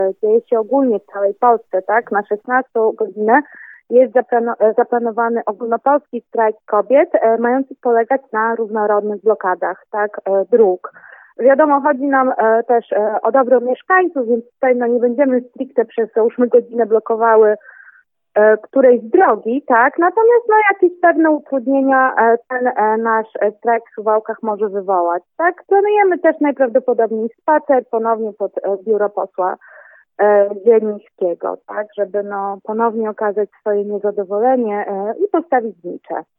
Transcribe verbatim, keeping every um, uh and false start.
dzieje się ogólnie w całej Polsce, tak, na szesnastą godzinę jest zaplano- zaplanowany ogólnopolski strajk kobiet, e, mający polegać na różnorodnych blokadach, tak, e, dróg. Wiadomo, chodzi nam e, też e, o dobro mieszkańców, więc tutaj no, nie będziemy stricte przez załóżmy godzinę blokowały e, którejś drogi, tak, natomiast no, jakieś pewne utrudnienia e, ten e, nasz e, strajk w Suwałkach może wywołać, tak. Planujemy też najprawdopodobniej spacer ponownie pod e, biuro posła Zielińskiego, tak, żeby no ponownie okazać swoje niezadowolenie i postawić znicze.